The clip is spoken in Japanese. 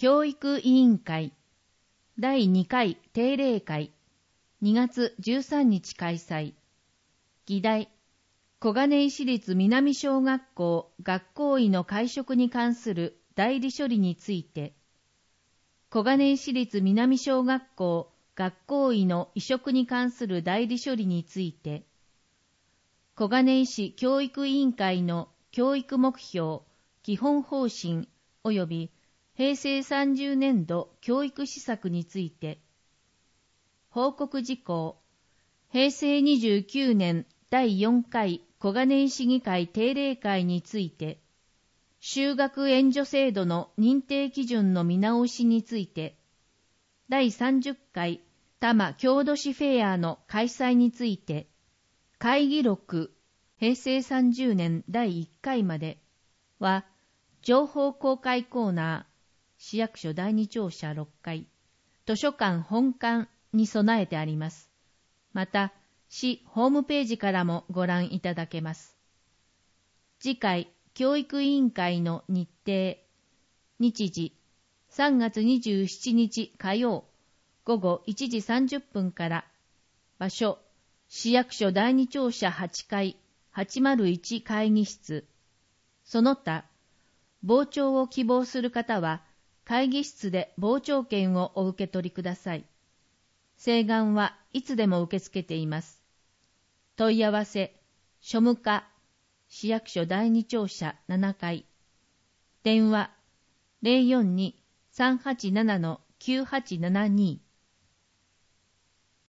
教育委員会第2回定例会2月13日開催。議題、小金井市立南小学校学校医の会食に関する代理処理について、小金井市立南小学校学校医の移植に関する代理処理について、小金井市教育委員会の教育目標、基本方針及び平成30年度教育施策について、報告事項、平成29年第4回小金井市議会定例会について、就学援助制度の認定基準の見直しについて、第30回多摩郷土史フェアの開催について、会議録、平成30年第1回までは、情報公開コーナー、市役所第2庁舎6階、図書館本館に備えてあります。また、市ホームページからもご覧いただけます。次回、教育委員会の日程、日時、3月27日火曜、午後1時30分から、場所、市役所第2庁舎8階、801会議室。その他、傍聴を希望する方は、会議室で傍聴券をお受け取りください。請願はいつでも受け付けています。問い合わせ、庶務課、市役所第2庁舎7階。電話、042-387-9872